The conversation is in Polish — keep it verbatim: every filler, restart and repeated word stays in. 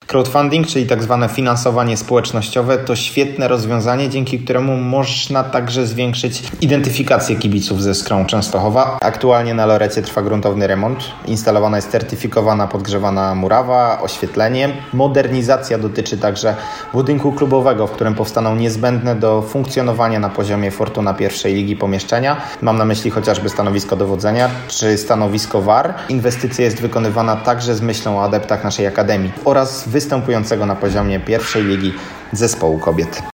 Crowdfunding, czyli tak zwane finansowanie społecznościowe, to świetne rozwiązanie, dzięki któremu można także zwiększyć identyfikację kibiców ze Skrą Częstochowa. Aktualnie na Lorecie trwa gruntowny remont. Instalowana jest certyfikowana podgrzewana murawa, oświetlenie. Modernizacja dotyczy także budynku klubowego, w którym powstaną niezbędne do funkcjonowania na poziomie Fortuna pierwszej ligi pomieszczenia. Mam na myśli chociażby stanowisko dowodzenia czy stanowisko V A R. Inwestycja jest wykonywana także z myślą o adeptach naszej akademii oraz występującego na poziomie pierwszej ligi zespołu kobiet.